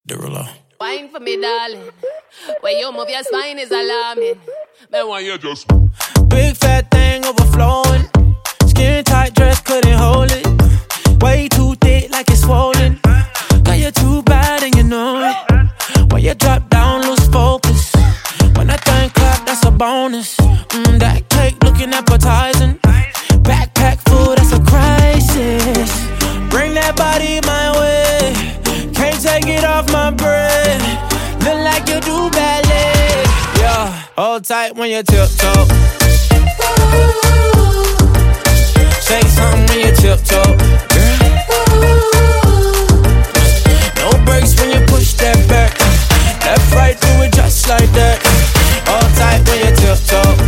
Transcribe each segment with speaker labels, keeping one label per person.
Speaker 1: Derulo.
Speaker 2: Wine for me, darling. When you move your spine is alarming.
Speaker 3: Then why you just
Speaker 1: Big fat thing overflowing. Skin tight dress couldn't hold it. Way too thick like it's swollen. Got you too bad and you know it. When you drop down, lose focus. When that thing clap, that's a bonus. That cake looking appetizing. Backpack food, that's a crisis. Bring that body my way. Can't take it off my bread. Look like you do ballet. Yeah, hold tight when you tiptoe. Shake something when you tiptoe. No brakes when you push that back. Left, right, do it just like that. Hold tight when you tiptoe.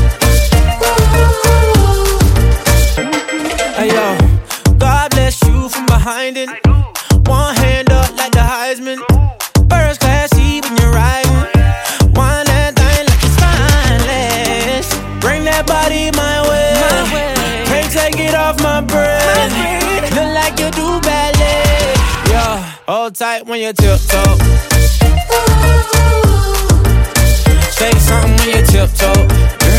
Speaker 1: Hey yo, God bless you from behind it. One hand up like the Heisman. First class seat when you're riding. One that thing like it's spineless. Bring that body my way. Can't take it off my breath. Look like you do ballet. Yeah, hold tight when you tiptoe. Shake something when you tiptoe.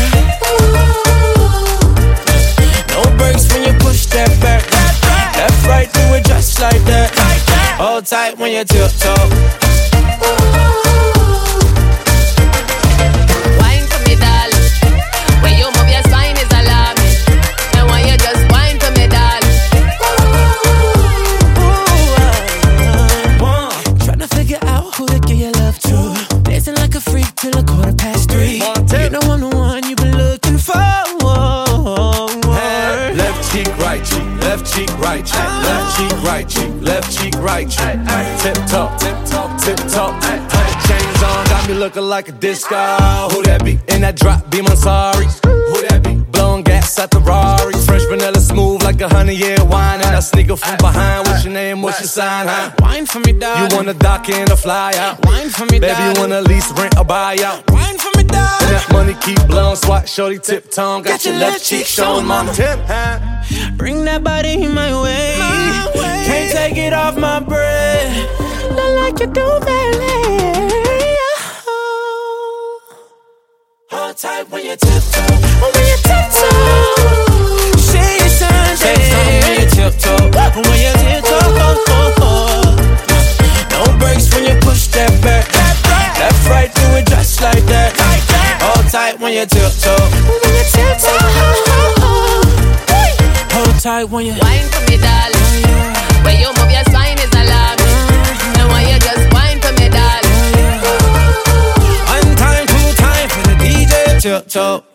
Speaker 1: No brakes when you push that back. Left, right, do it just like that. Hold tight when you tiptoe.
Speaker 2: Wine for me, darling. When you move your spine is alarming. And when you just wine for me, darling.
Speaker 1: Tryna figure out who to give your love to. Dancing like a freak till 3:15. You know I'm the one you've been looking for.
Speaker 4: Left cheek, right cheek, left cheek, right cheek, left cheek, right cheek, left cheek, right cheek. Tip top, tip top, tip top. Chains on, got me looking like a disco. Who that be? In that drop, be my sorry. Who that be? Blowing gas at the Rari. Fresh vanilla smooth like 100-year wine. And I sneak up from behind. What's your name? What's your sign? Huh?
Speaker 1: Wine for me, darling.
Speaker 4: You wanna dock in or fly out?
Speaker 1: Wine for me,
Speaker 4: baby,
Speaker 1: darling.
Speaker 4: you wanna lease, rent, or buy out?
Speaker 1: Wine for me, darling.
Speaker 4: And that money keep blowing, swat, shorty, tip tongue. Got your left cheek showing, mama. Tip, huh?
Speaker 1: Bring that body my way. Can't take it off my breath. Look like you do ballet. Hold tight when you tiptoe. When you tiptoe. Say your sign, say something when you tiptoe. When you tiptoe. No brakes when you push that back. Left, right, do it just like that. Hold tight when you tiptoe. When you tiptoe. Hold tight when you
Speaker 2: Wine for me, darling. When you move your spine is alarming. And when you just wine for me, darling.
Speaker 1: One time, two time for the DJ. Tiptoe.